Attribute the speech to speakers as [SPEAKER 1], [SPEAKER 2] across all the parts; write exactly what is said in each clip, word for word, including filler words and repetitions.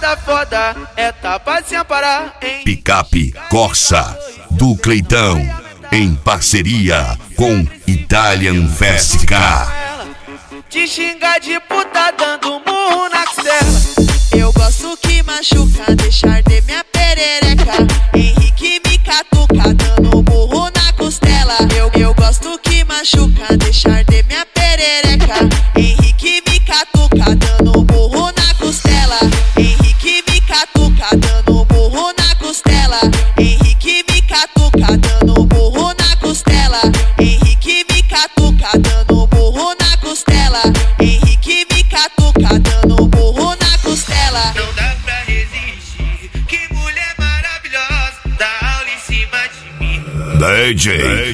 [SPEAKER 1] parada foda, é tapa sem parar, hein?
[SPEAKER 2] Picape Corsa do Cleitão, em parceria com Italian Fest Car.
[SPEAKER 1] Te xingar de puta dando murro na costela. Eu gosto que machuca, deixar de minha perereca. Henrique me catuca dando murro na costela. Eu, eu gosto que machuca, deixar de minha perereca. Henrique me catuca dando murro na costela. Henrique me catuca dando murro na costela. Henrique me catuca dando murro na costela. Henrique me catuca dando murro na costela. Henrique me catuca dando murro na costela. Não dá pra resistir, que mulher maravilhosa, dá aula em cima de mim.
[SPEAKER 2] D J, D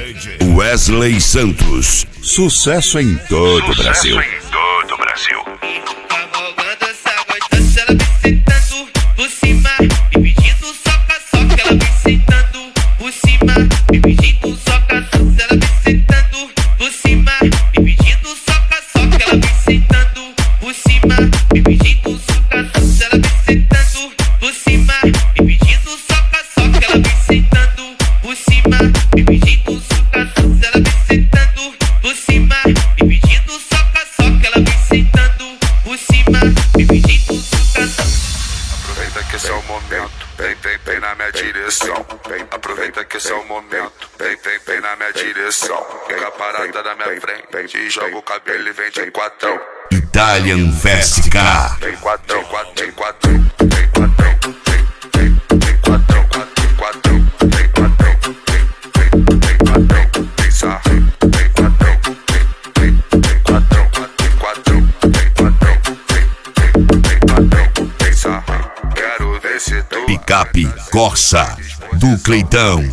[SPEAKER 2] J Wesley Santos, sucesso em todo o Brasil.
[SPEAKER 3] Sucesso em todo o Brasil.
[SPEAKER 1] Cavalgando essa gostosa, ela vem sentando por cima, me pedindo soca, soca, ela vem sentando por cima, me pedindo soca, soca, ela vem sentando por cima, me pedindo soca, soca, ela vem sentando por cima, me pedindo soca, soca, ela vem sentando por cima, me pedindo soca, soca, ela vem sentando por cima, me pedindo soca, soca, ela vem sentando por cima, me pedindo soca, soca, ela vem sentando por cima, me pedindo soca, soca.
[SPEAKER 3] Aproveita que esse é o momento, vem, vem, vem na minha direção. Vem, aproveita que esse é o momento, vem, vem, vem na minha direção. Pega a parada da minha frente, joga o cabelo e vem de quatro.
[SPEAKER 2] Italian Fest Car.
[SPEAKER 3] Vem quatro, quatro, vem quatro, vem quatro, vem, vem, vem quatro, quatro, quatro, vem quatro, vem, vem, vem quatro, vem só, vem quatro, vem, vem, vem quatro, vem quatro, vem quatro, vem, vem, vem quatro, vem só. Quero ver se tu
[SPEAKER 2] Picape Corsa do Cleitão.
[SPEAKER 3] vem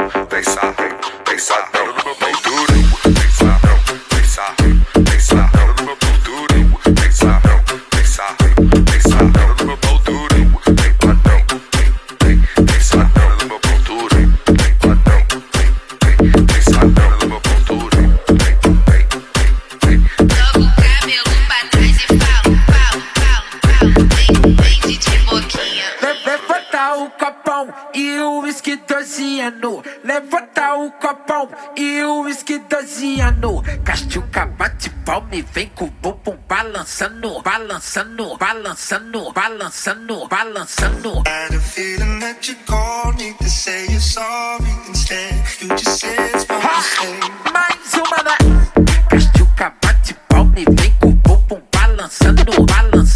[SPEAKER 3] só, vem só, no meu pau duro, vem só, vem só, vem só, no meu pau duro, vem só, vem só, vem só, no meu pau duro, vem quatro, vem, vem só, no meu pau duro, vem quatro, vem, vem só, no meu pau duro, vem, vem, vem, vem.
[SPEAKER 4] Joga o cabelo pra trás e fala, fala, fala, fala. Vem, vem de de boquinha.
[SPEAKER 1] Levanta o copão e o uísque doze anos. Levanta o copão e o uísque doze anos. Castiuca bate palma e vem com o bumbum balançando, balançando, balançando, balançando, balançando.
[SPEAKER 5] I had a feeling that you called me to say you're sorry instead. You just said it's my mistake.
[SPEAKER 1] Mais uma da Castiuca bate palma e vem com o bumbum balançando, balançando.